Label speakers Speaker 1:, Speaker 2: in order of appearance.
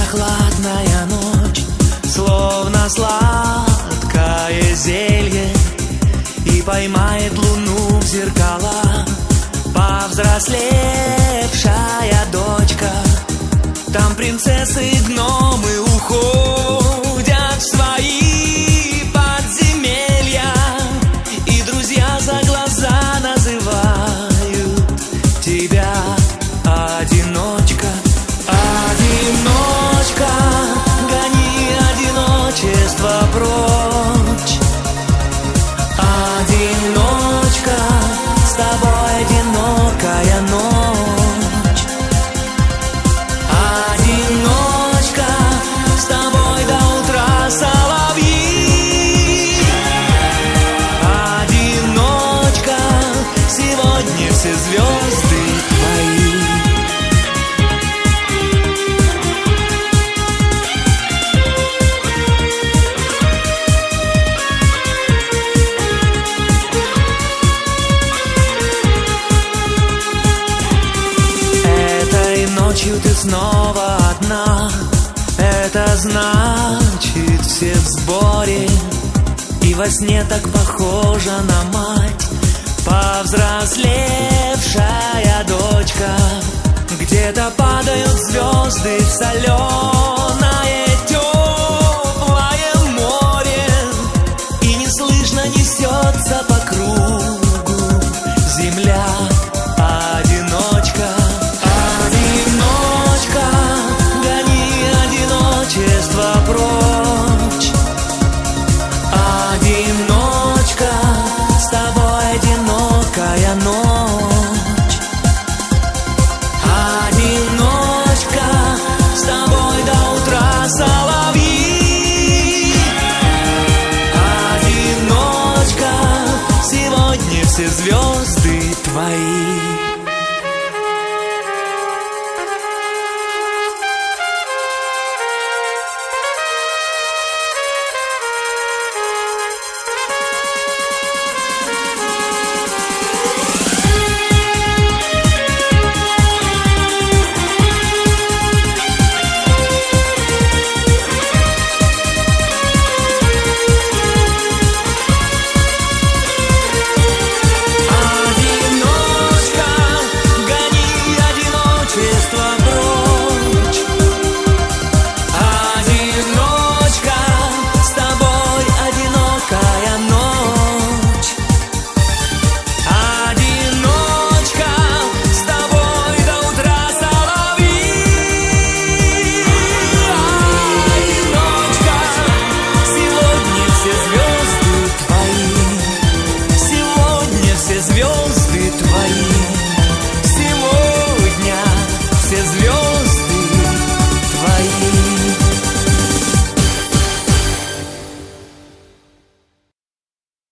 Speaker 1: прохладная ночь, словно сладкое зелье, и поймает луну в зеркала повзрослевшая дочка. Там принцессы и гномы уходят в свои подземелья, и друзья за глаза называют тебя одиночка. Одиночка, гони одиночество прочь. Одиночка, с тобой одинокая ночь. Одиночка, с тобой до утра соловьи. Одиночка, сегодня все звезды твои. Ночью ты снова одна, это значит все в сборе. И во сне так похожа на мать повзрослевшая дочка. Где-то падают звезды в соленое